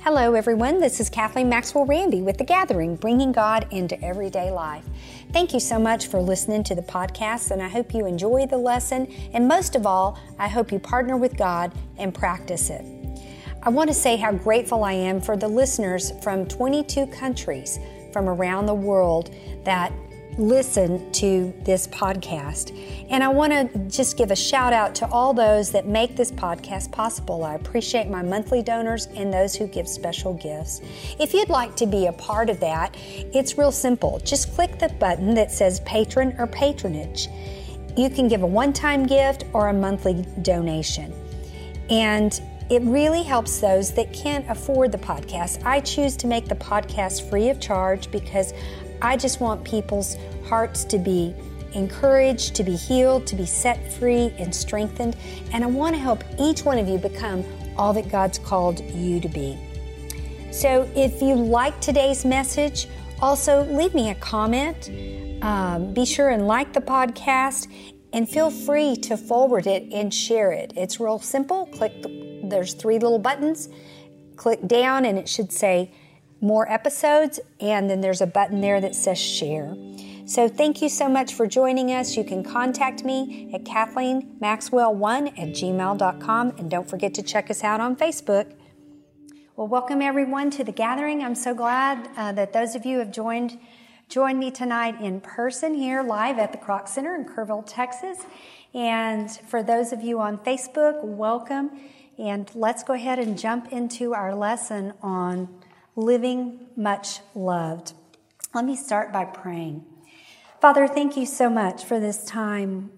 Hello, everyone. This is Kathleen Maxwell Randy with The Gathering, bringing God into everyday life. Thank you so much for listening to the podcast, and I hope you enjoy the lesson. And most of all, I hope you partner with God and practice it. I want to say how grateful I am for the listeners from 22 countries from around the world that listen to this podcast. And I want to just give a shout out to all those that make this podcast possible. I appreciate my monthly donors and those who give special gifts. If you'd like to be a part of that, it's real simple. Just click the button that says Patron or Patronage. You can give a one-time gift or a monthly donation. And it really helps those that can't afford the podcast. I choose to make the podcast free of charge because I just want people's hearts to be encouraged, to be healed, to be set free and strengthened. And I want to help each one of you become all that God's called you to be. So if you like today's message, also leave me a comment. Be sure and like the podcast and feel free to forward it and share it. It's real simple. There's 3 little buttons. Click down and it should say more episodes, and then there's a button there that says share. So thank you so much for joining us. You can contact me at KathleenMaxwell1@gmail.com, and don't forget to check us out on Facebook. Well, welcome everyone to The Gathering. I'm so glad that those of you have joined me tonight in person here live at the Kroc Center in Kerrville, Texas. And for those of you on Facebook, welcome. And let's go ahead and jump into our lesson on living much loved. Let me start by praying. Father, thank you so much for this time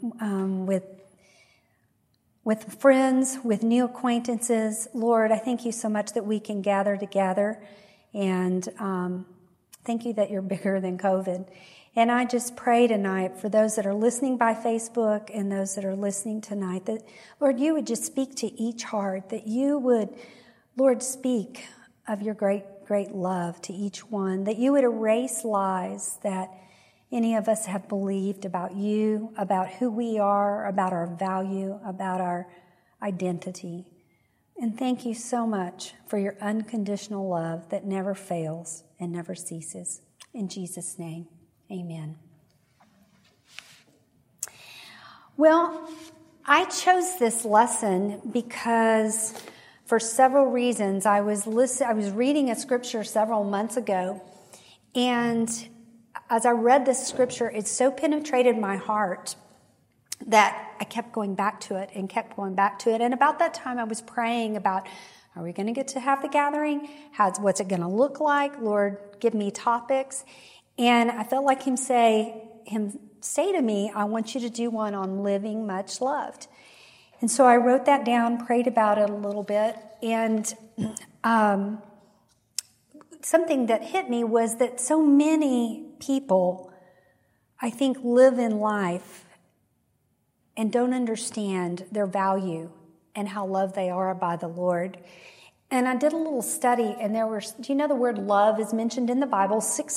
with friends, with new acquaintances. Lord, I thank you so much that we can gather together, and thank you that you're bigger than COVID. And I just pray tonight for those that are listening by Facebook and those that are listening tonight that, Lord, you would just speak to each heart, that you would, Lord, speak of your great love to each one, that you would erase lies that any of us have believed about you, about who we are, about our value, about our identity. And thank you so much for your unconditional love that never fails and never ceases. In Jesus' name, amen. Well, I chose this lesson because for several reasons. I was reading a scripture several months ago, and as I read this scripture, it so penetrated my heart that I kept going back to it and kept going back to it. And about that time, I was praying about, are we going to get to have the gathering? What's it going to look like? Lord, give me topics. And I felt like him say to me, I want you to do one on living much loved. And so I wrote that down, prayed about it a little bit, and something that hit me was that so many people, I think, live in life and don't understand their value and how loved they are by the Lord. And I did a little study, and do you know the word love is mentioned in the Bible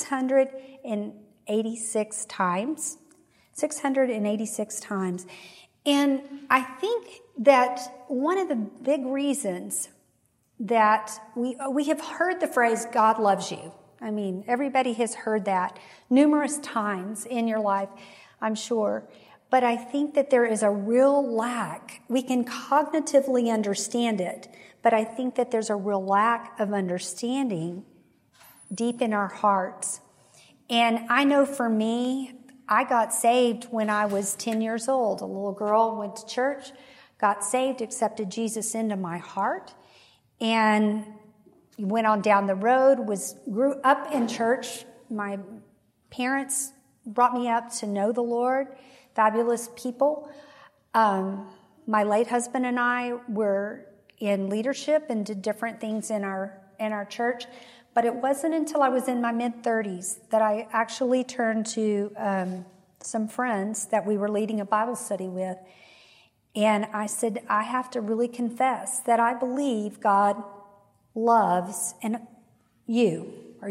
686 times? 686 times. And I think that one of the big reasons that we have heard the phrase, God loves you. I mean, everybody has heard that numerous times in your life, I'm sure. But I think that there is a real lack. We can cognitively understand it, but I think that there's a real lack of understanding deep in our hearts. And I know for me, I got saved when I was 10 years old. A little girl went to church, got saved, accepted Jesus into my heart, and went on down the road, grew up in church. My parents brought me up to know the Lord, fabulous people. My late husband and I were in leadership and did different things in our church. But it wasn't until I was in my mid-30s that I actually turned to some friends that we were leading a Bible study with. And I said, I have to really confess that I believe God loves you.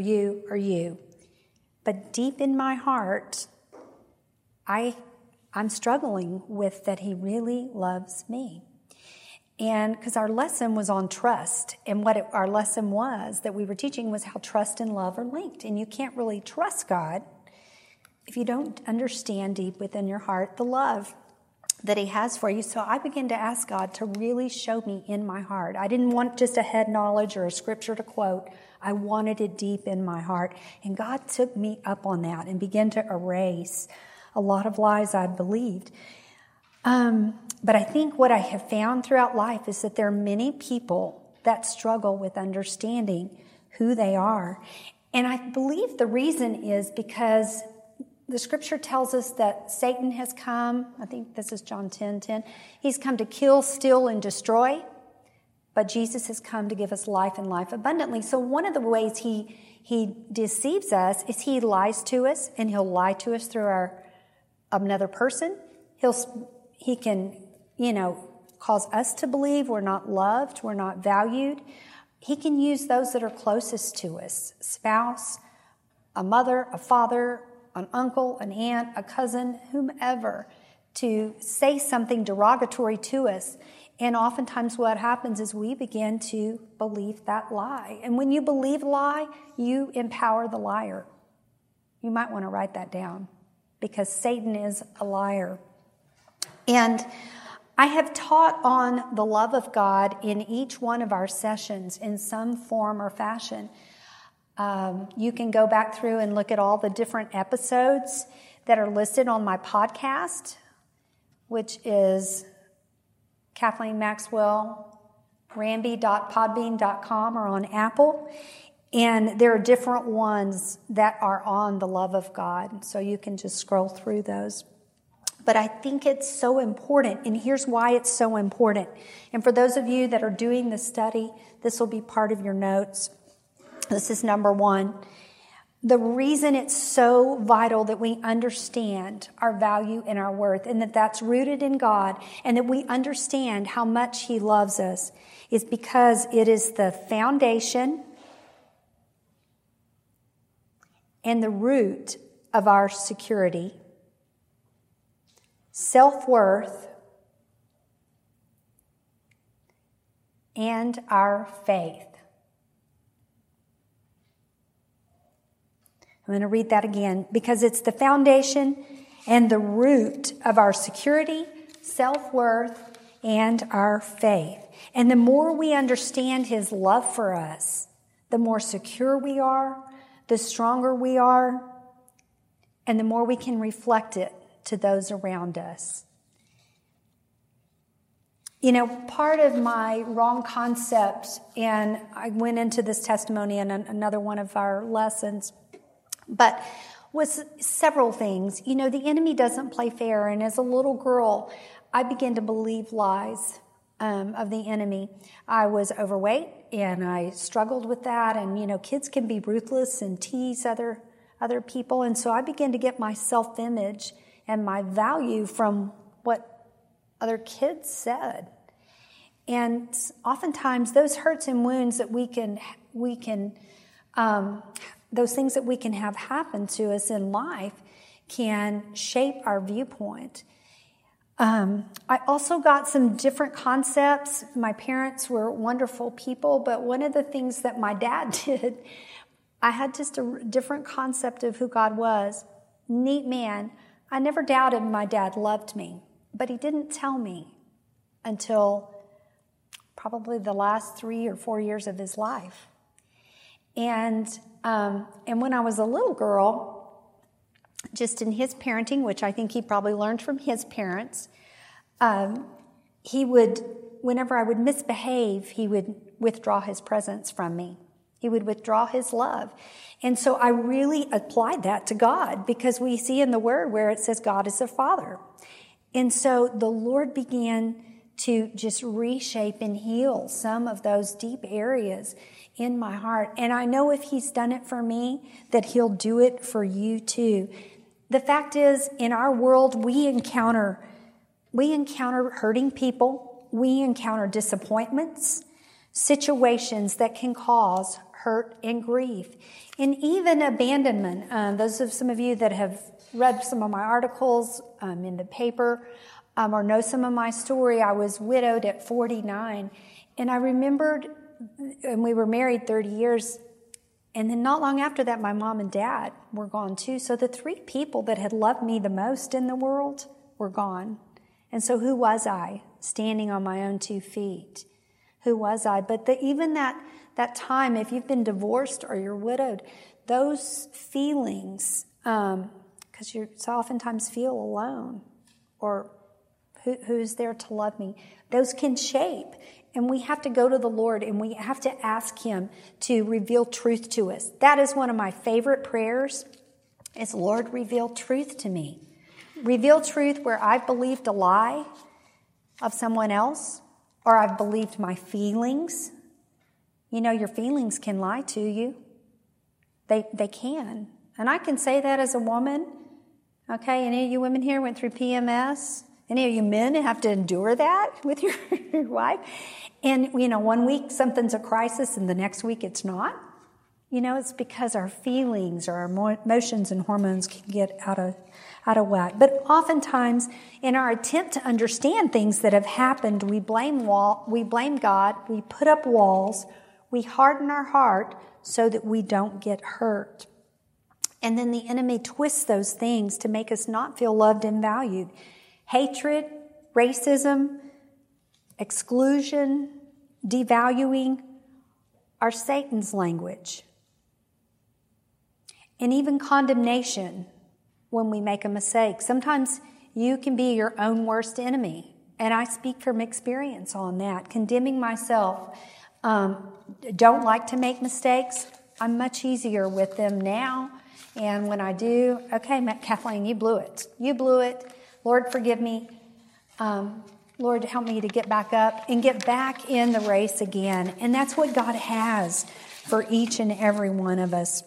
But deep in my heart, I'm struggling with that he really loves me. And because our lesson was on trust, and what our lesson was that we were teaching was how trust and love are linked. And you can't really trust God if you don't understand deep within your heart the love that he has for you. So I began to ask God to really show me in my heart. I didn't want just a head knowledge or a scripture to quote. I wanted it deep in my heart. And God took me up on that and began to erase a lot of lies I'd believed. But I think what I have found throughout life is that there are many people that struggle with understanding who they are. And I believe the reason is because the scripture tells us that Satan has come. I think this is John 10:10. He's come to kill, steal, and destroy. But Jesus has come to give us life and life abundantly. So one of the ways he deceives us is he lies to us, and he'll lie to us through another person. He can, cause us to believe we're not loved, we're not valued. He can use those that are closest to us, spouse, a mother, a father, an uncle, an aunt, a cousin, whomever, to say something derogatory to us. And oftentimes what happens is we begin to believe that lie. And when you believe a lie, you empower the liar. You might want to write that down, because Satan is a liar. And I have taught on the love of God in each one of our sessions in some form or fashion. You can go back through and look at all the different episodes that are listed on my podcast, which is Kathleen Maxwell, Ramby.podbean.com, or on Apple. And there are different ones that are on the love of God. So you can just scroll through those. But I think it's so important, and here's why it's so important. And for those of you that are doing the study, this will be part of your notes. This is number one. The reason it's so vital that we understand our value and our worth, and that that's rooted in God, and that we understand how much he loves us, is because it is the foundation and the root of our security, self-worth, and our faith. I'm going to read that again, because it's the foundation and the root of our security, self-worth, and our faith. And the more we understand his love for us, the more secure we are, the stronger we are, and the more we can reflect it to those around us. Part of my wrong concept, and I went into this testimony in another one of our lessons, but was several things. The enemy doesn't play fair, and as a little girl, I began to believe lies of the enemy. I was overweight, and I struggled with that, and kids can be ruthless and tease other people, and so I began to get my self-image and my value from what other kids said. And oftentimes those hurts and wounds that we can those things that we can have happen to us in life can shape our viewpoint. I also got some different concepts. My parents were wonderful people, but one of the things that my dad did, I had just a different concept of who God was. Neat man. I never doubted my dad loved me, but he didn't tell me until probably the last 3 or 4 years of his life. And when I was a little girl, just in his parenting, which I think he probably learned from his parents, he would, whenever I would misbehave, he would withdraw his presence from me. He would withdraw his love. And so I really applied that to God, because we see in the Word where it says God is a Father. And so the Lord began to just reshape and heal some of those deep areas in my heart. And I know if he's done it for me, that he'll do it for you too. The fact is, in our world, we encounter hurting people. We encounter disappointments, situations that can cause hurt and grief, and even abandonment. Those of some of you that have read some of my articles in the paper, or know some of my story, I was widowed at 49. And I remembered, and we were married 30 years, and then not long after that, my mom and dad were gone too. So the 3 people that had loved me the most in the world were gone. And so who was I, standing on my own 2 feet? Who was I? But even that time, if you've been divorced or you're widowed, those feelings, because you so oftentimes feel alone, or who's there to love me, those can shape. And we have to go to the Lord and we have to ask Him to reveal truth to us. That is one of my favorite prayers, is, Lord, reveal truth to me. Reveal truth where I've believed a lie of someone else, or I've believed my feelings. You know, your feelings can lie to you. They can. And I can say that as a woman. Okay, any of you women here went through PMS? Any of you men have to endure that with your wife? And, you know, one week something's a crisis and the next week it's not. You know, it's because our feelings or our emotions and hormones can get out of whack. But oftentimes, in our attempt to understand things that have happened, we blame God, we put up walls, we harden our heart so that we don't get hurt. And then the enemy twists those things to make us not feel loved and valued. Hatred, racism, exclusion, devaluing are Satan's language. And even condemnation when we make a mistake. Sometimes you can be your own worst enemy. And I speak from experience on that. Condemning myself. Don't like to make mistakes. I'm much easier with them now. And when I do, okay, Kathleen, you blew it. You blew it. Lord, forgive me. Lord, help me to get back up and get back in the race again. And that's what God has for each and every one of us.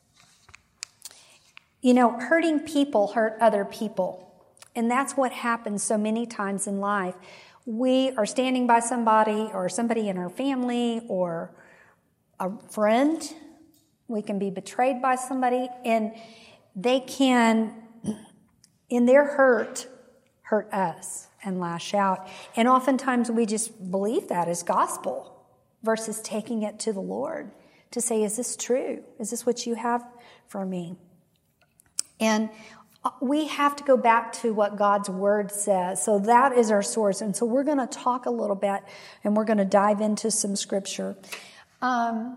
You know, hurting people hurt other people. And that's what happens so many times in life. We are standing by somebody or somebody in our family or a friend. We can be betrayed by somebody, and they can, in their hurt us and lash out. And oftentimes we just believe that as gospel versus taking it to the Lord to say, is this true? Is this what you have for me? And we have to go back to what God's Word says. So that is our source. And so we're going to talk a little bit, and we're going to dive into some Scripture. And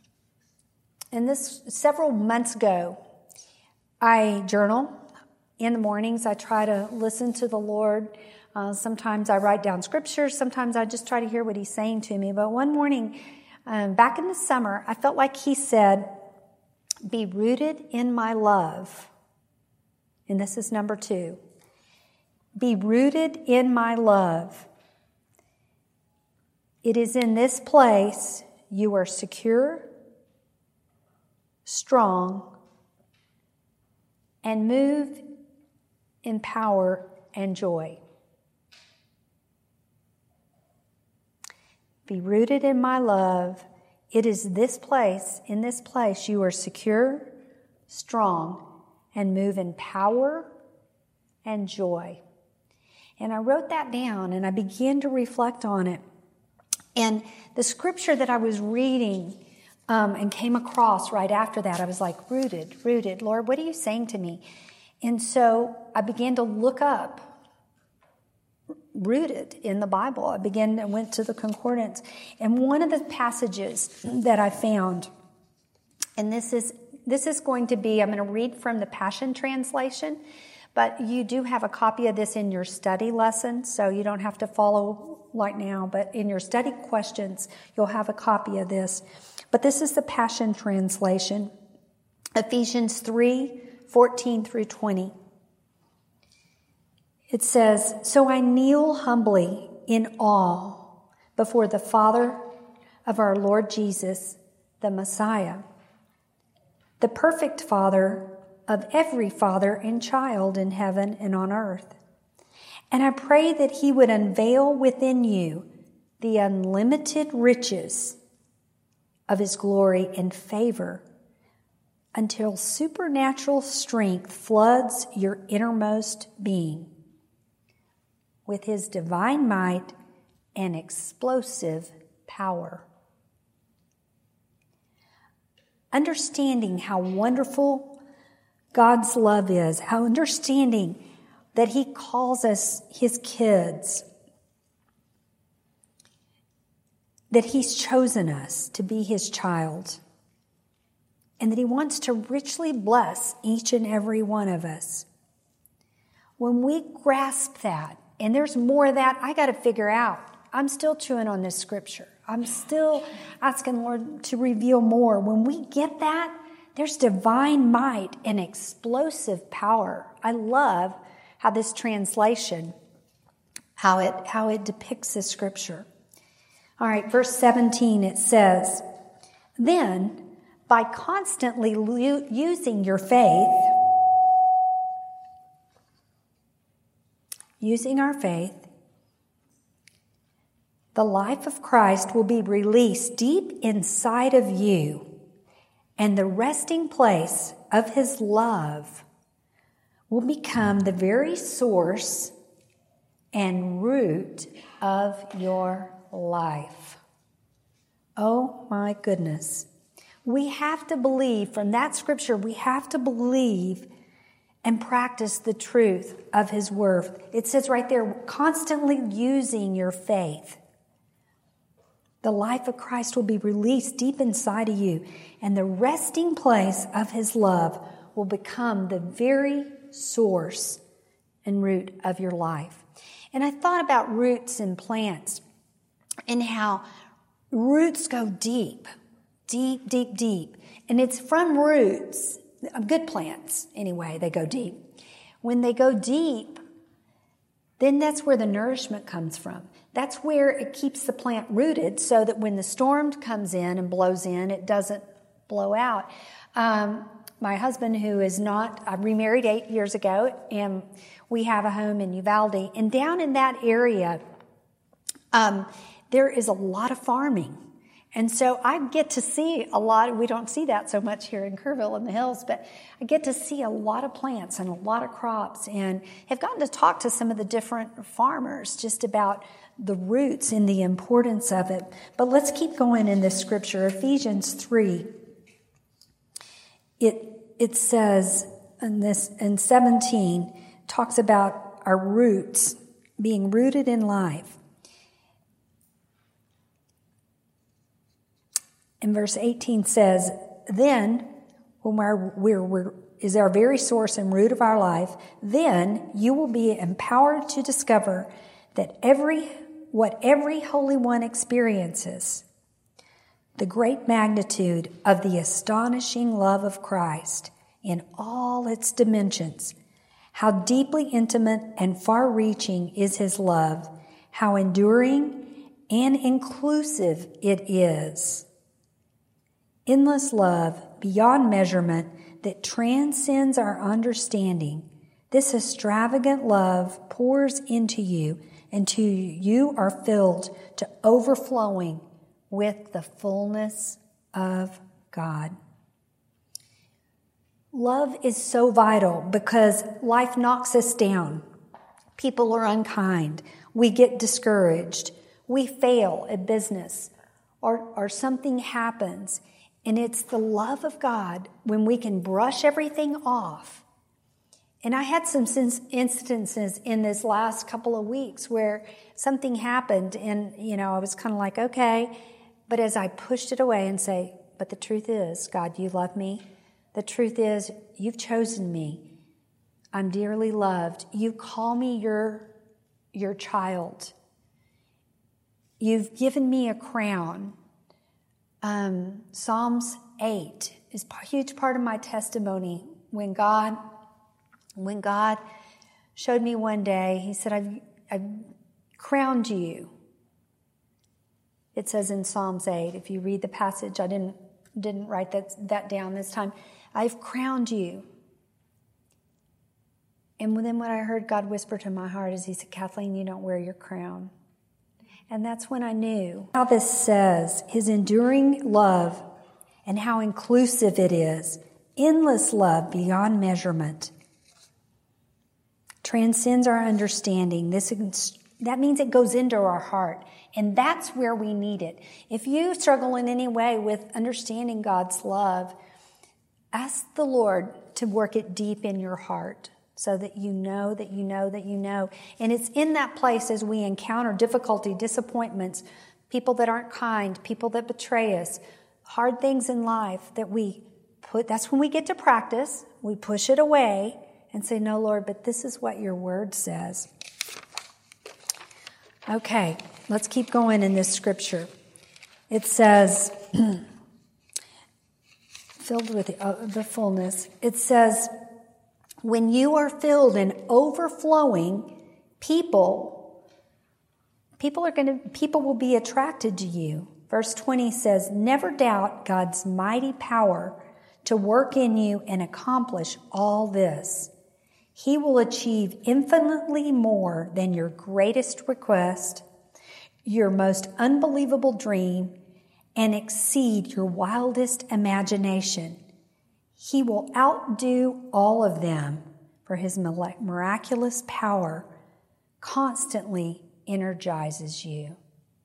this, several months ago, I journal. In the mornings, I try to listen to the Lord. Sometimes I write down scriptures. Sometimes I just try to hear what He's saying to me. But one morning, back in the summer, I felt like He said, be rooted in my love. And this is number 2. Be rooted in my love. It is in this place you are secure, strong, and move in power and joy. Be rooted in my love. It is this place, in this place you are secure, strong, and move in power and joy. And I wrote that down and I began to reflect on it. And the scripture that I was reading and came across right after that, I was like, rooted. Lord, what are you saying to me? And so I began to look up rooted in the Bible. I went to the concordance. And one of the passages that I found, and this is going to be, I'm going to read from the Passion Translation, but you do have a copy of this in your study lesson, so you don't have to follow right now, but in your study questions, you'll have a copy of this. But this is the Passion Translation, Ephesians 3:14 through 20. It says, so I kneel humbly in awe before the Father of our Lord Jesus, the Messiah, the perfect Father of every father and child in heaven and on earth. And I pray that He would unveil within you the unlimited riches of His glory and favor until supernatural strength floods your innermost being. with his divine might and explosive power. Understanding how wonderful God's love is, how understanding that he calls us his kids, that he's chosen us to be his child, and that he wants to richly bless each and every one of us. When we grasp that, and there's more of that I got to figure out. I'm still chewing on this scripture. I'm still asking Lord to reveal more. When we get that, there's divine might and explosive power. I love how this translation, how it depicts this scripture. All right, verse 17, it says, "Then, by constantly using your faith, using our faith, the life of Christ will be released deep inside of you, and the resting place of his love will become the very source and root of your life." Oh my goodness. We have to believe from that scripture, we have to believe and practice the truth of his word. It says right there, constantly using your faith. The life of Christ will be released deep inside of you, and the resting place of his love will become the very source and root of your life. And I thought about roots in plants and how roots go deep, deep, deep, deep. And it's from roots, good plants anyway, they go deep. When they go deep, then that's where the nourishment comes from. That's where it keeps the plant rooted so that when the storm comes in and blows in, it doesn't blow out. My husband, who is not, I remarried 8 years ago, and we have a home in Uvalde. And down in that area, there is a lot of farming. And so I get to see a lot, we don't see that so much here in Kerrville in the hills, but I get to see a lot of plants and a lot of crops, and have gotten to talk to some of the different farmers just about the roots and the importance of it. But let's keep going in this scripture. Ephesians 3. It says in 17, talks about our roots being rooted in life. And verse 18 says, "Then, when we're is our very source and root of our life, then you will be empowered to discover that what every Holy One experiences, the great magnitude of the astonishing love of Christ in all its dimensions, how deeply intimate and far-reaching is his love, how enduring and inclusive it is. Endless love beyond measurement that transcends our understanding. This extravagant love pours into you until you are filled to overflowing with the fullness of God." Love is so vital because life knocks us down. People are unkind. We get discouraged. We fail at business, or something happens. And it's the love of God when we can brush everything off. And I had some instances in this last couple of weeks where something happened and, I was kind of like, okay. But as I pushed it away and say, but the truth is, God, you love me. The truth is, you've chosen me. I'm dearly loved. You call me your child. You've given me a crown. Psalms 8 is a huge part of my testimony. When God showed me one day, he said, I've crowned you. It says in Psalms 8, if you read the passage, I didn't write that down this time. I've crowned you. And then what I heard God whisper to my heart is he said, Kathleen, you don't wear your crown. And that's when I knew how this says his enduring love and how inclusive it is. Endless love beyond measurement. transcends our understanding. That means it goes into our heart. And that's where we need it. If you struggle in any way with understanding God's love, ask the Lord to work it deep in your heart so that you know that you know that you know. And it's in that place as we encounter difficulty, disappointments, people that aren't kind, people that betray us, hard things in life that that's when we get to practice. We push it away and say, no, Lord, but this is what your word says. Okay, let's keep going in this scripture. It says, filled with the fullness. It says, when you are filled and overflowing, people will be attracted to you. Verse 20 says, never doubt God's mighty power to work in you and accomplish all this. He will achieve infinitely more than your greatest request, your most unbelievable dream, and exceed your wildest imagination. He will outdo all of them, for his miraculous power constantly energizes you.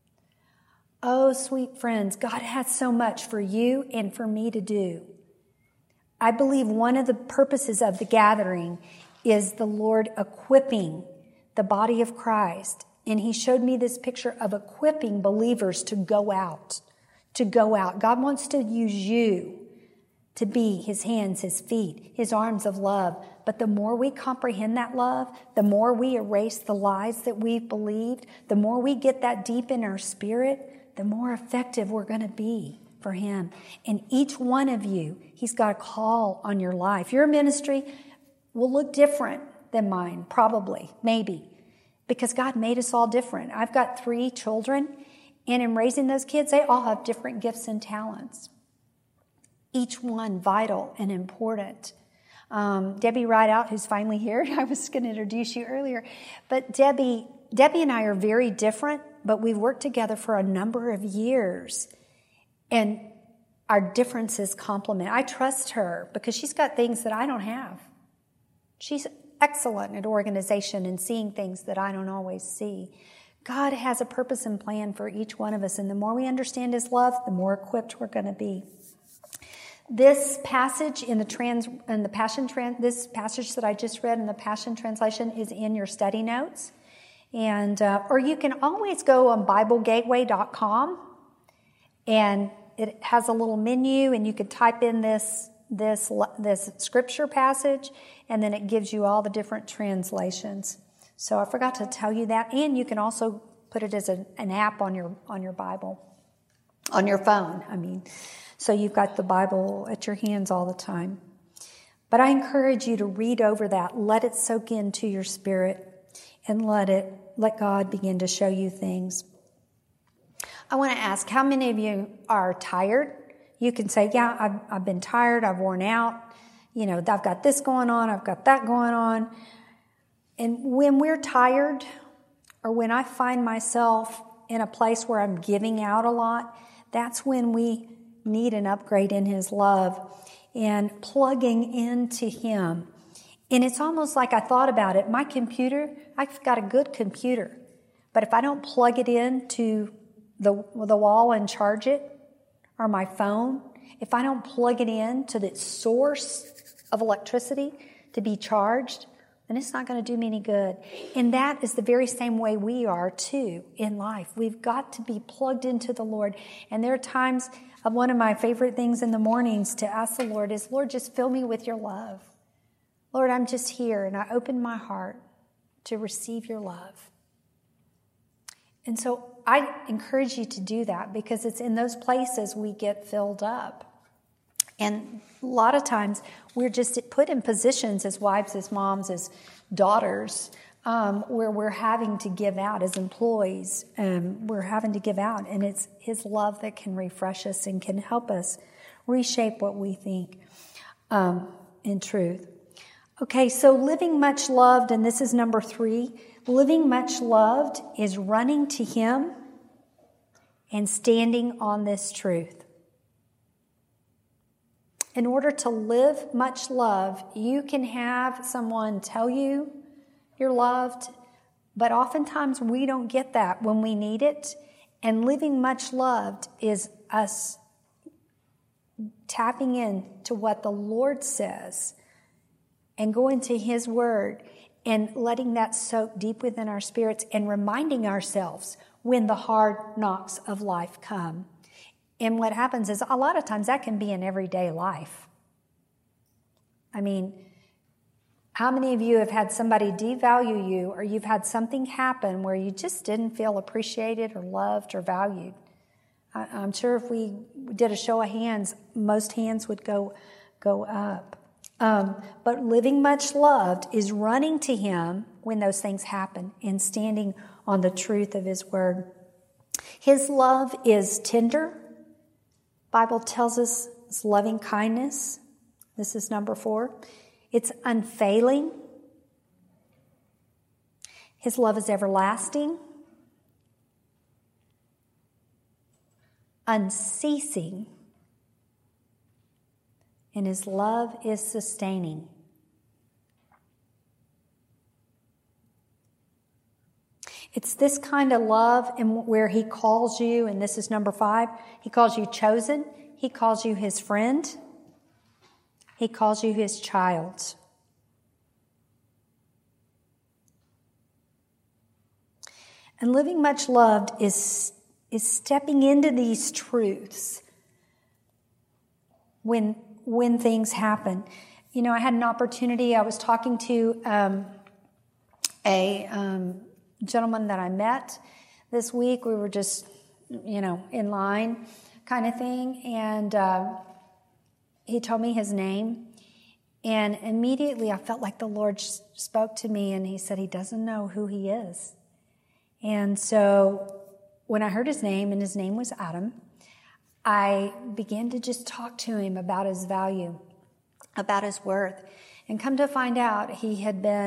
Oh, sweet friends, God has so much for you and for me to do. I believe one of the purposes of the gathering is the Lord equipping the body of Christ. And he showed me this picture of equipping believers to go out. God wants to use you to be his hands, his feet, his arms of love. But the more we comprehend that love, the more we erase the lies that we've believed, the more we get that deep in our spirit, the more effective we're going to be for him. And each one of you, he's got a call on your life. Your ministry will look different than mine, probably, maybe, because God made us all different. I've got 3 children, and in raising those kids, they all have different gifts and talents. Each one vital and important. Debbie Rideout, who's finally here, I was going to introduce you earlier, but Debbie and I are very different, but we've worked together for a number of years, and our differences complement. I trust her because she's got things that I don't have. She's excellent at organization and seeing things that I don't always see. God has a purpose and plan for each one of us, and the more we understand his love, the more equipped we're going to be. This passage in this passage that I just read in the Passion Translation is in your study notes, and or you can always go on BibleGateway.com, and it has a little menu, and you could type in this scripture passage, and then it gives you all the different translations. So I forgot to tell you that, and you can also put it as an app on your Bible, on your phone. So you've got the Bible at your hands all the time. But I encourage you to read over that, let it soak into your spirit, and let God begin to show you things. I want to ask, how many of you are tired? You can say, yeah, I've been tired, I've worn out, I've got this going on, I've got that going on. And when we're tired, or when I find myself in a place where I'm giving out a lot, that's when we need an upgrade in his love and plugging into him. And it's almost like I thought about it. My computer, I've got a good computer, but if I don't plug it into the wall and charge it, or my phone, if I don't plug it in to the source of electricity to be charged, then it's not going to do me any good. And that is the very same way we are too in life. We've got to be plugged into the Lord. And there are times of one of my favorite things in the mornings to ask the Lord is, Lord, just fill me with your love. Lord, I'm just here, and I open my heart to receive your love. And so I encourage you to do that, because it's in those places we get filled up. And a lot of times we're just put in positions as wives, as moms, as daughters, where we're having to give out as employees. We're having to give out, and it's his love that can refresh us and can help us reshape what we think in truth. Okay, so living much loved, and this is number 3. Living much loved is running to him and standing on this truth. In order to live much love, you can have someone tell you You're loved. But oftentimes we don't get that when we need it. And living much loved is us tapping into what the Lord says and going to His Word and letting that soak deep within our spirits and reminding ourselves when the hard knocks of life come. And what happens is a lot of times that can be in everyday life. I mean, how many of you have had somebody devalue you, or you've had something happen where you just didn't feel appreciated or loved or valued? I'm sure if we did a show of hands, most hands would go up. But living much loved is running to Him when those things happen and standing on the truth of His Word. His love is tender. Bible tells us it's loving kindness. This is number 4. It's unfailing. His love is everlasting, unceasing, and His love is sustaining. It's this kind of love where He calls you, and this is number 5, He calls you chosen, He calls you His friend, He calls you His child. And living much loved is stepping into these truths when things happen. You know, I had an opportunity. I was talking to a gentleman that I met this week. We were just, in line kind of thing. And he told me his name. And immediately I felt like the Lord spoke to me, and He said He doesn't know who he is. And so when I heard his name, and his name was Adam, I began to just talk to him about his value, about his worth. And come to find out, his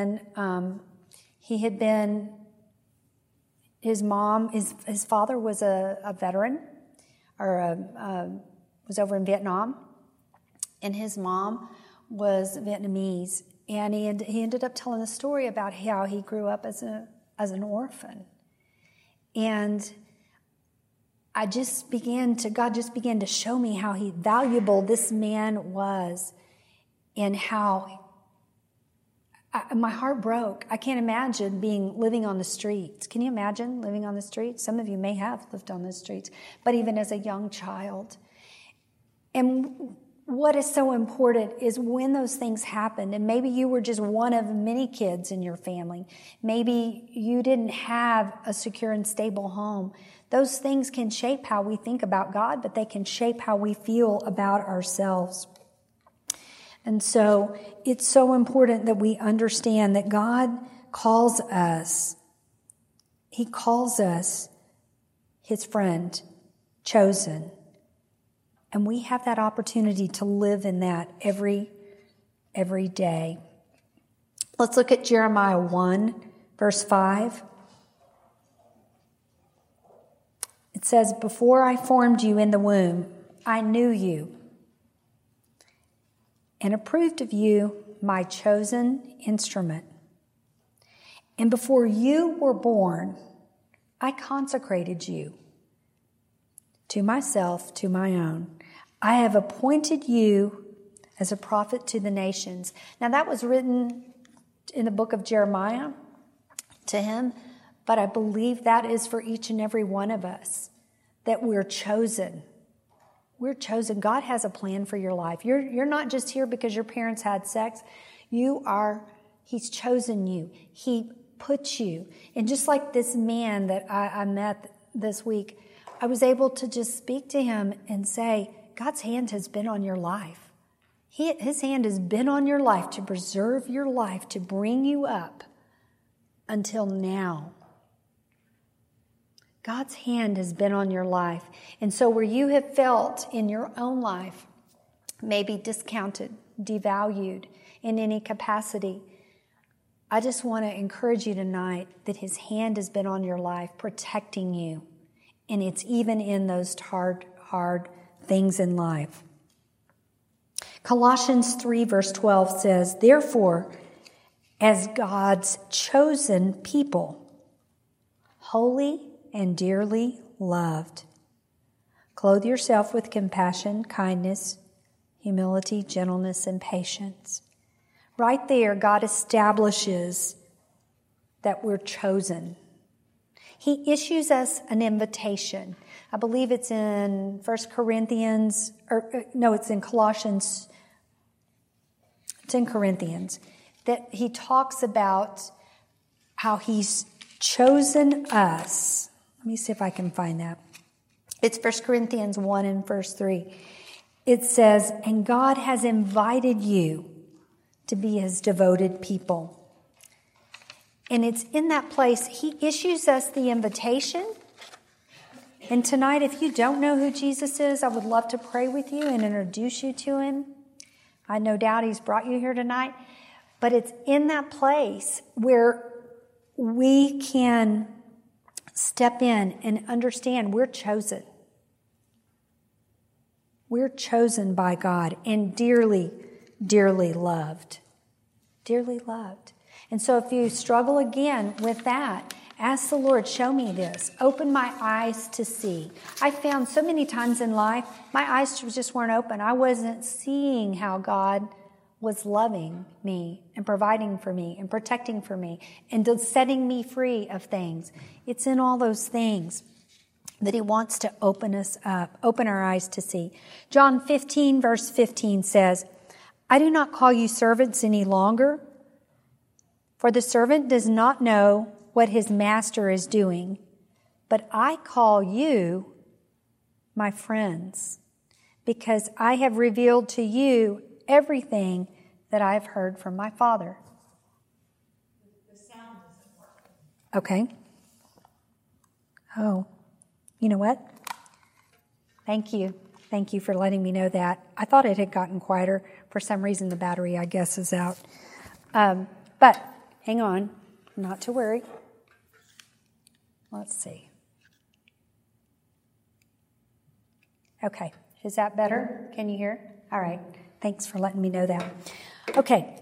father was a veteran, or was over in Vietnam, and his mom was Vietnamese. And he ended up telling a story about how he grew up as an orphan. And God just began to show me how valuable this man was, and how my heart broke. I can't imagine living on the streets. Can you imagine living on the streets? Some of you may have lived on the streets, but even as a young child. And what is so important is when those things happen, and maybe you were just one of many kids in your family, maybe you didn't have a secure and stable home. Those things can shape how we think about God, but they can shape how we feel about ourselves. And so it's so important that we understand that God calls us. He calls us His friend, chosen. And we have that opportunity to live in that every day. Let's look at Jeremiah 1, verse 5. It says, "Before I formed you in the womb, I knew you, and approved of you my chosen instrument. And before you were born, I consecrated you to myself, to my own. I have appointed you as a prophet to the nations." Now that was written in the book of Jeremiah to him, but I believe that is for each and every one of us, that we're chosen. We're chosen. God has a plan for your life. You're not just here because your parents had sex. He's chosen you. He put you. And just like this man that I met this week, I was able to just speak to him and say, God's hand has been on your life. His hand has been on your life to preserve your life, to bring you up until now. God's hand has been on your life. And so where you have felt in your own life, maybe discounted, devalued in any capacity, I just want to encourage you tonight that His hand has been on your life, protecting you. And it's even in those hard things in life. Colossians 3 verse 12 says, "Therefore, as God's chosen people, holy and dearly loved. Clothe yourself with compassion, kindness, humility, gentleness, and patience. Right there, God establishes that we're chosen. He issues us an invitation. I believe it's in 1 Corinthians, it's in Colossians. It's in Corinthians that he talks about how he's chosen us. Let me see if I can find that. It's 1 Corinthians 1 and verse 3. It says, and God has invited you to be his devoted people. And it's in that place, he issues us the invitation. And tonight, if you don't know who Jesus is, I would love to pray with you and introduce you to him. I no doubt he's brought you here tonight. But it's in that place where we can step in and understand we're chosen. We're chosen by God and dearly, dearly loved. Dearly loved. And so if you struggle again with that, ask the Lord, show me this. Open my eyes to see. I found so many times in life, my eyes just weren't open. I wasn't seeing how God was loving me and providing for me and protecting for me and setting me free of things. It's in all those things that he wants to open us up, open our eyes to see. John 15 verse 15 says, I do not call you servants any longer, for the servant does not know what his master is doing, but I call you my friends, because I have revealed to you everything that I've heard from my Father. The sound doesn't work. Okay. Oh, you know what? Thank you. Thank you for letting me know that. I thought it had gotten quieter. For some reason, the battery, I guess, is out. But hang on. Not to worry. Let's see. Okay. Is that better? Can you hear? All right. Thanks for letting me know that. Okay.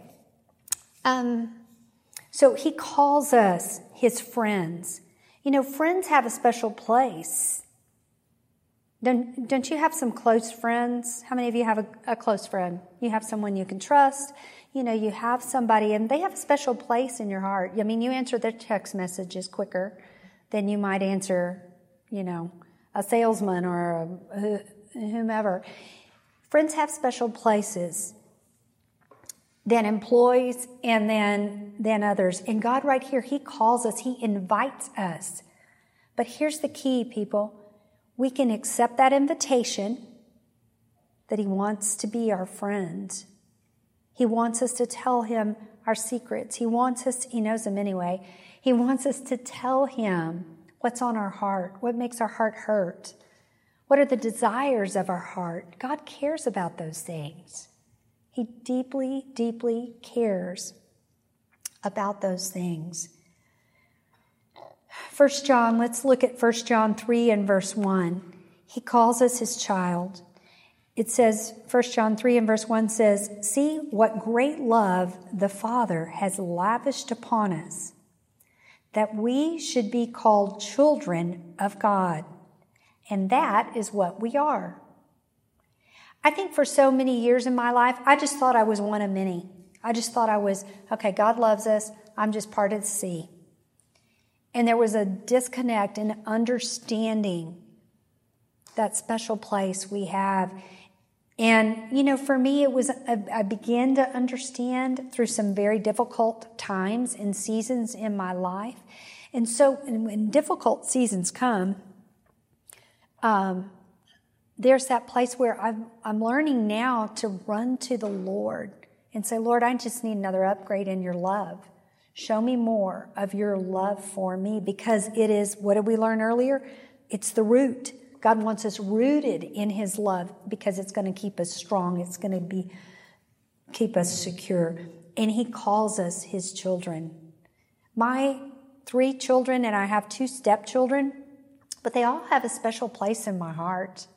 So he calls us his friends. You know, friends have a special place. Don't you have some close friends? How many of you have a close friend? You have someone you can trust. You know, you have somebody, and they have a special place in your heart. I mean, you answer their text messages quicker than you might answer, you know, a salesman or whomever. Friends have special places than employees and then others. And God right here, he calls us, he invites us. But here's the key, people. We can accept that invitation that he wants to be our friend. He wants us to tell him our secrets. He knows them anyway. He wants us to tell him what's on our heart, what makes our heart hurt. What are the desires of our heart? God cares about those things. He deeply, deeply cares about those things. 1 John, let's look at 1 John 3 and verse 1. He calls us his child. It says, 1 John 3 and verse 1 says, see what great love the Father has lavished upon us, that we should be called children of God. And that is what we are. I think for so many years in my life, I just thought I was one of many. I just thought I was, okay, God loves us. I'm just part of the sea. And there was a disconnect in understanding that special place we have. And, you know, for me, it was, I began to understand through some very difficult times and seasons in my life. And so when difficult seasons come, there's that place where I'm learning now to run to the Lord and say, Lord, I just need another upgrade in your love. Show me more of your love for me, because it is, what did we learn earlier? It's the root. God wants us rooted in his love because it's going to keep us strong. It's going to keep us secure. And he calls us his children. My 3 children, and I have 2 stepchildren, but they all have a special place in my heart.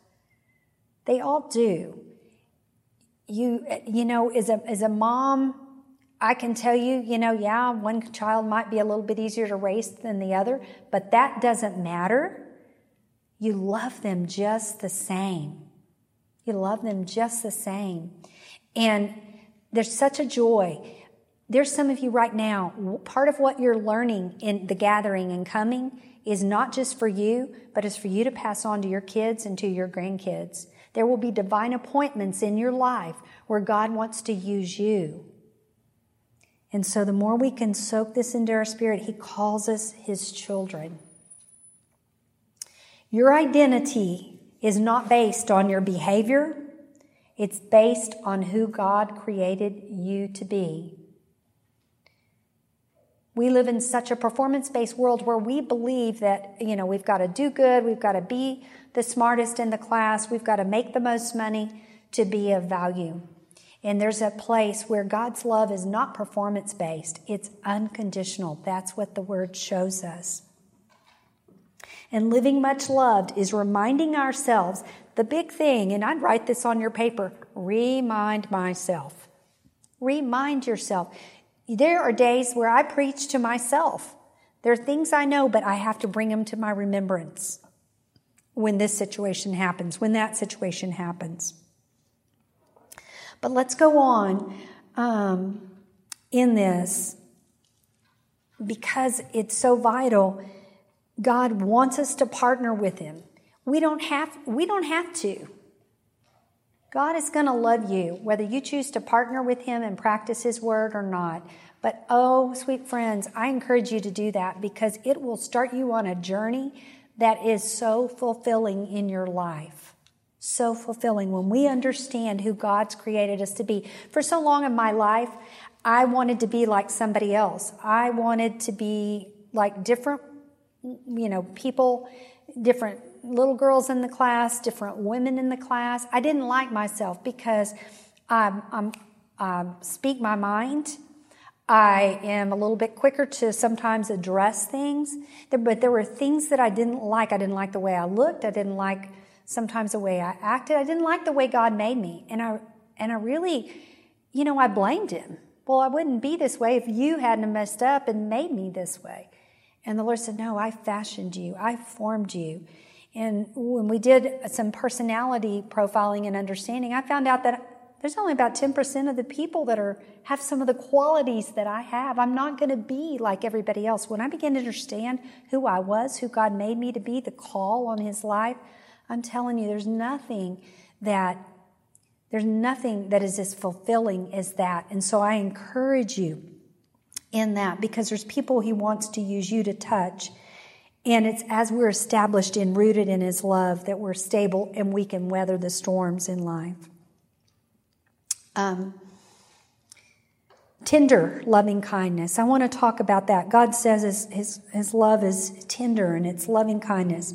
They all do. You know, as a mom, I can tell you, one child might be a little bit easier to raise than the other, but that doesn't matter. You love them just the same. You love them just the same. And there's such a joy. There's some of you right now, part of what you're learning in the gathering and coming is not just for you, but it's for you to pass on to your kids and to your grandkids. There will be divine appointments in your life where God wants to use you. And so the more we can soak this into our spirit, He calls us His children. Your identity is not based on your behavior. It's based on who God created you to be. We live in such a performance-based world where we believe that, we've got to do good, we've got to be the smartest in the class, we've got to make the most money to be of value. And there's a place where God's love is not performance-based. It's unconditional. That's what the Word shows us. And living much loved is reminding ourselves the big thing, and I'd write this on your paper, remind myself. Remind yourself. There are days where I preach to myself. There are things I know, but I have to bring them to my remembrance when this situation happens, when that situation happens. But let's go on in this because it's so vital. God wants us to partner with Him. We don't have to. God is going to love you, whether you choose to partner with Him and practice His word or not. But sweet friends, I encourage you to do that because it will start you on a journey that is so fulfilling in your life. So fulfilling when we understand who God's created us to be. For so long in my life, I wanted to be like somebody else. I wanted to be like different, people, different little girls in the class, different women in the class. I didn't like myself because I speak my mind. I am a little bit quicker to sometimes address things. But there were things that I didn't like. I didn't like the way I looked. I didn't like sometimes the way I acted. I didn't like the way God made me. And I really, I blamed Him. Well, I wouldn't be this way if you hadn't messed up and made me this way. And the Lord said, no, I fashioned you. I formed you. And when we did some personality profiling and understanding, I found out that there's only about 10% of the people that have some of the qualities that I have. I'm not going to be like everybody else. When I began to understand who I was, who God made me to be, the call on His life, I'm telling you, there's nothing that is as fulfilling as that. And so I encourage you in that because there's people He wants to use you to touch. And it's as we're established and rooted in His love that we're stable and we can weather the storms in life. Tender loving kindness. I want to talk about that. God says His love is tender and it's loving kindness.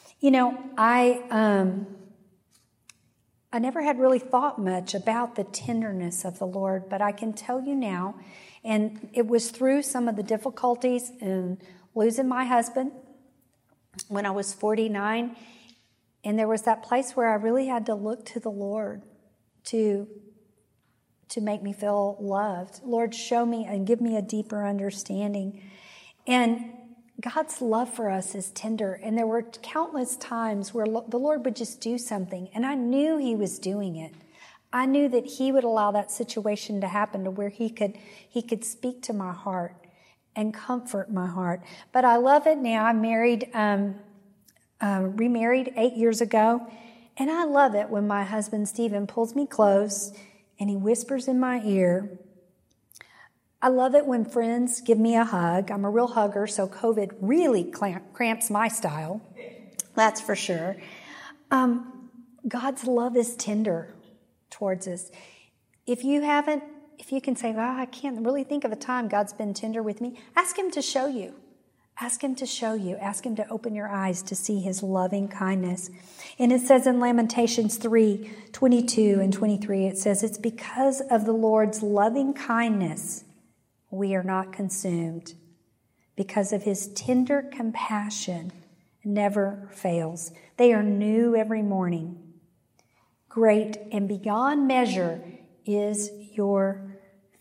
I never had really thought much about the tenderness of the Lord, but I can tell you now, and it was through some of the difficulties in losing my husband when I was 49, and there was that place where I really had to look to the Lord to make me feel loved. Lord, show me and give me a deeper understanding. And God's love for us is tender, and there were countless times where the Lord would just do something, and I knew He was doing it. I knew that He would allow that situation to happen to where He could speak to my heart and comfort my heart. But I love it now. I'm married, remarried 8 years ago, and I love it when my husband Stephen pulls me close and he whispers in my ear. I love it when friends give me a hug. I'm a real hugger, so COVID really cramps my style. That's for sure. God's love is tender towards us. If you can say, well, I can't really think of a time God's been tender with me, ask Him to show you. Ask Him to show you. Ask Him to open your eyes to see His loving kindness. And it says in Lamentations 3:22 and 23, it says, it's because of the Lord's loving kindness we are not consumed, because of His tender compassion never fails. They are new every morning. Great and beyond measure is your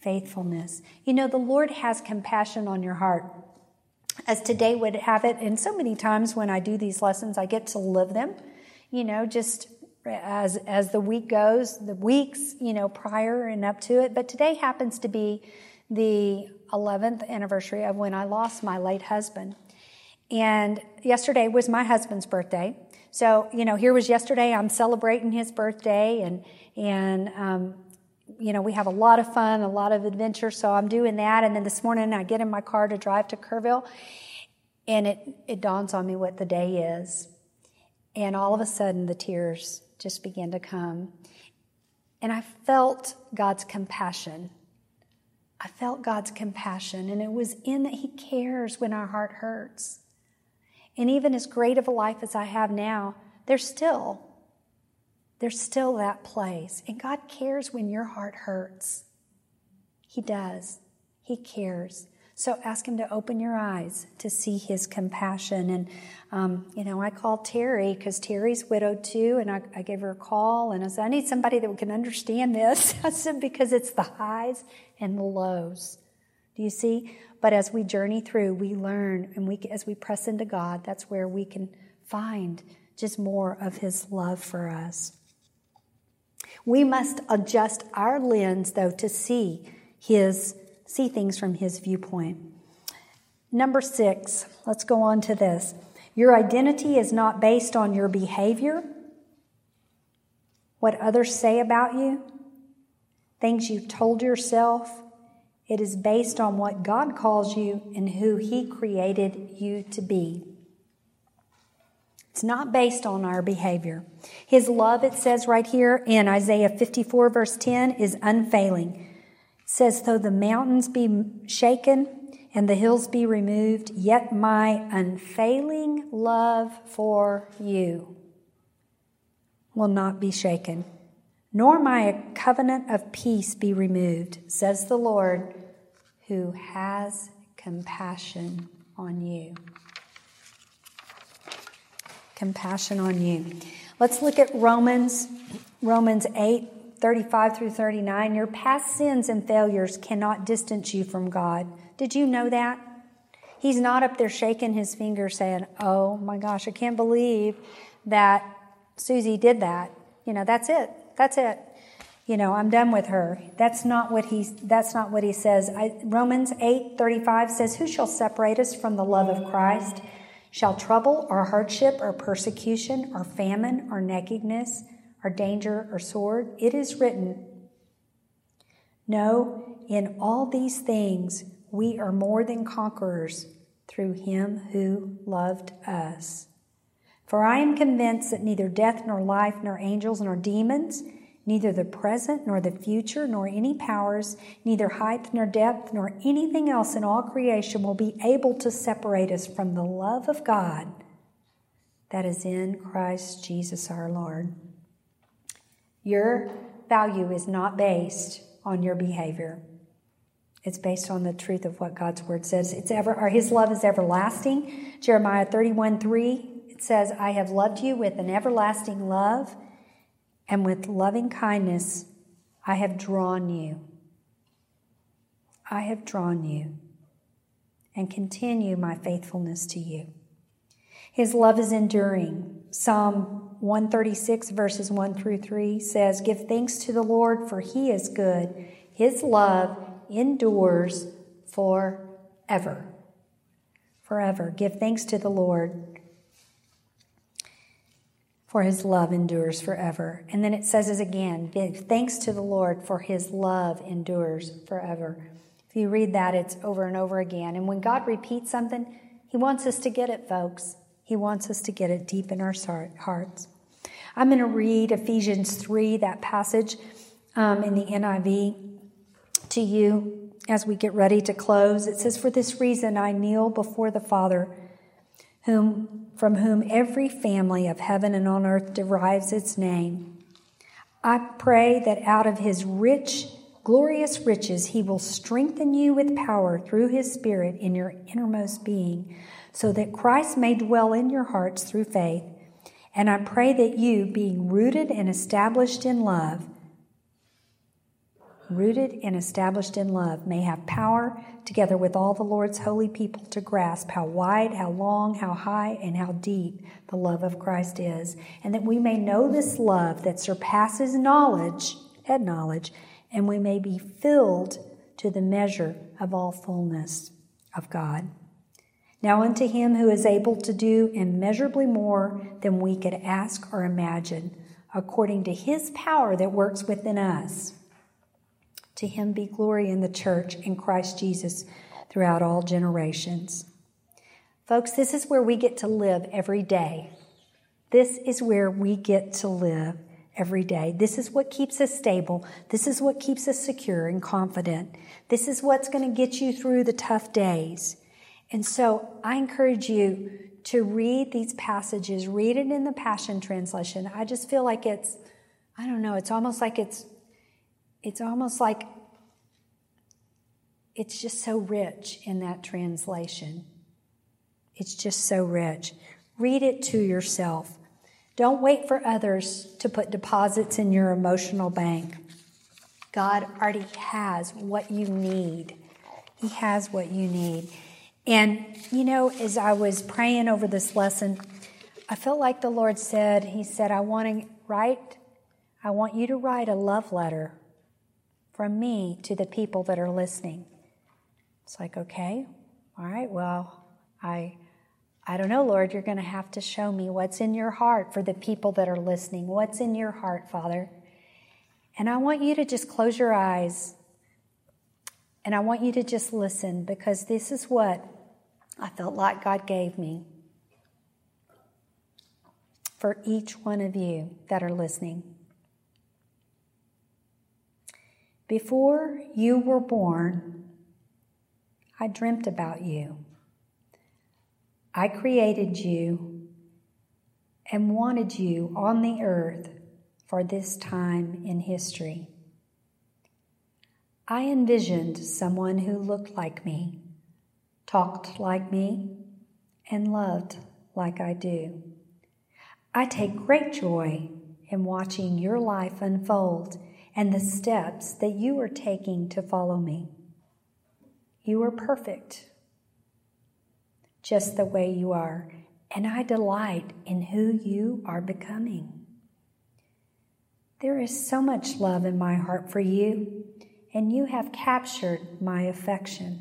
Faithfulness. You know, the Lord has compassion on your heart. As today would have it, and so many times when I do these lessons, I get to live them, just as the week goes, the weeks, prior and up to it. But today happens to be the 11th anniversary of when I lost my late husband. And yesterday was my husband's birthday. So, here was yesterday, I'm celebrating his birthday, and we have a lot of fun, a lot of adventure, so I'm doing that. And then this morning I get in my car to drive to Kerrville, and it dawns on me what the day is. And all of a sudden the tears just began to come. And I felt God's compassion. And it was in that He cares when our heart hurts. And even as great of a life as I have now, there's still that place. And God cares when your heart hurts. He does. He cares. So ask Him to open your eyes to see His compassion. And, I called Terry because Terry's widowed too. And I gave her a call and I said, I need somebody that can understand this. I said, because it's the highs and the lows. Do you see? But as we journey through, we learn. And as we press into God, that's where we can find just more of His love for us. We must adjust our lens, though, to see things from His viewpoint. Number 6, let's go on to this. Your identity is not based on your behavior, what others say about you, things you've told yourself. It is based on what God calls you and who He created you to be. It's not based on our behavior. His love, it says right here in Isaiah 54, verse 10, is unfailing. It says, though the mountains be shaken and the hills be removed, yet my unfailing love for you will not be shaken, nor my covenant of peace be removed, says the Lord, who has compassion on you. Compassion on you. Let's look at Romans 8, 35 through 39. Your past sins and failures cannot distance you from God. Did you know that? He's not up there shaking his finger saying, oh my gosh, I can't believe that Susie did that. That's it. I'm done with her. That's not what he says. Romans 8:35 says, who shall separate us from the love of Christ? Shall trouble or hardship or persecution or famine or nakedness or danger or sword? It is written, no, in all these things we are more than conquerors through Him who loved us. For I am convinced that neither death nor life nor angels nor demons, neither the present nor the future nor any powers, neither height nor depth nor anything else in all creation will be able to separate us from the love of God that is in Christ Jesus our Lord. Your value is not based on your behavior. It's based on the truth of what God's word says. His love is everlasting. Jeremiah 31:3, it says, I have loved you with an everlasting love, and with loving kindness I have drawn you. I have drawn you and continue my faithfulness to you. His love is enduring. Psalm 136 verses 1 through 3 says, give thanks to the Lord, for He is good. His love endures forever. Forever. Give thanks to the Lord, for His love endures forever. And then it says it again, give thanks to the Lord, for His love endures forever. If you read that, it's over and over again. And when God repeats something, He wants us to get it, folks. He wants us to get it deep in our hearts. I'm going to read Ephesians 3, that passage in the NIV, to you as we get ready to close. It says, for this reason I kneel before the Father, from whom every family of heaven and on earth derives its name. I pray that out of His rich, glorious riches He will strengthen you with power through His Spirit in your innermost being, so that Christ may dwell in your hearts through faith. And I pray that you, being rooted and established in love, rooted and established in love, may have power, together with all the Lord's holy people, to grasp how wide, how long, how high, and how deep the love of Christ is, and that we may know this love that surpasses knowledge, head knowledge, and we may be filled to the measure of all fullness of God. Now unto him who is able to do immeasurably more than we could ask or imagine, according to his power that works within us, to him be glory in the church in Christ Jesus throughout all generations. Folks, this is where we get to live every day. This is where we get to live every day. This is what keeps us stable. This is what keeps us secure and confident. This is what's going to get you through the tough days. And so I encourage you to read these passages, read it in the Passion Translation. I just feel like it's almost like it's just so rich in that translation. It's just so rich. Read it to yourself. Don't wait for others to put deposits in your emotional bank. God already has what you need. He has what you need. And, as I was praying over this lesson, I felt like the Lord said, He said, I want you to write a love letter from me to the people that are listening. It's like, okay, all right, well, I don't know, Lord, you're going to have to show me what's in your heart for the people that are listening. What's in your heart, Father? And I want you to just close your eyes and I want you to just listen, because this is what I felt like God gave me for each one of you that are listening. Before you were born, I dreamt about you. I created you and wanted you on the earth for this time in history. I envisioned someone who looked like me, talked like me, and loved like I do. I take great joy in watching your life unfold and the steps that you are taking to follow me. You are perfect, just the way you are, and I delight in who you are becoming. There is so much love in my heart for you, and you have captured my affection.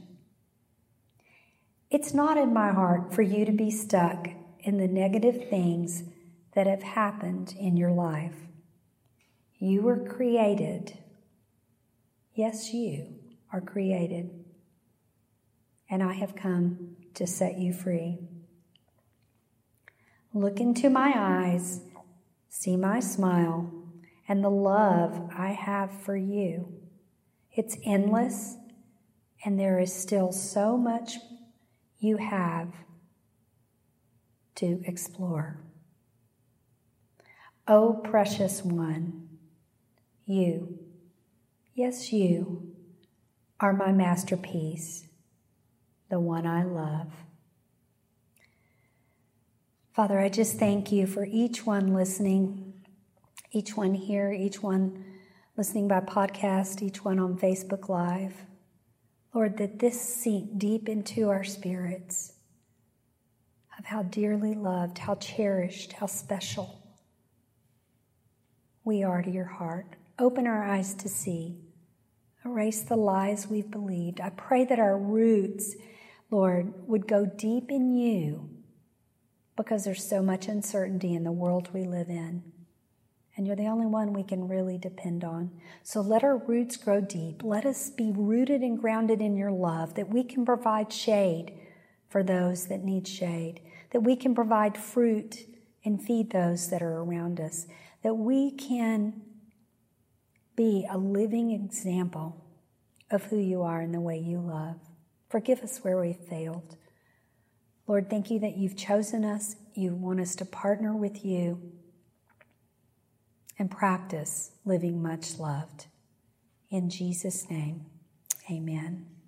It's not in my heart for you to be stuck in the negative things that have happened in your life. You were created. Yes, you are created. And I have come to set you free. Look into my eyes, see my smile, and the love I have for you. It's endless, and there is still so much you have to explore. Oh, precious one, you, yes, you, are my masterpiece, the one I love. Father, I just thank you for each one listening, each one here, each one listening by podcast, each one on Facebook Live. Lord, that this sink deep into our spirits of how dearly loved, how cherished, how special we are to your heart. Open our eyes to see. Erase the lies we've believed. I pray that our roots, Lord, would go deep in you, because there's so much uncertainty in the world we live in. And you're the only one we can really depend on. So let our roots grow deep. Let us be rooted and grounded in your love, that we can provide shade for those that need shade, that we can provide fruit and feed those that are around us, that we can be a living example of who you are and the way you love. Forgive us where we've failed. Lord, thank you that you've chosen us. You want us to partner with you and practice living much loved. In Jesus' name, amen.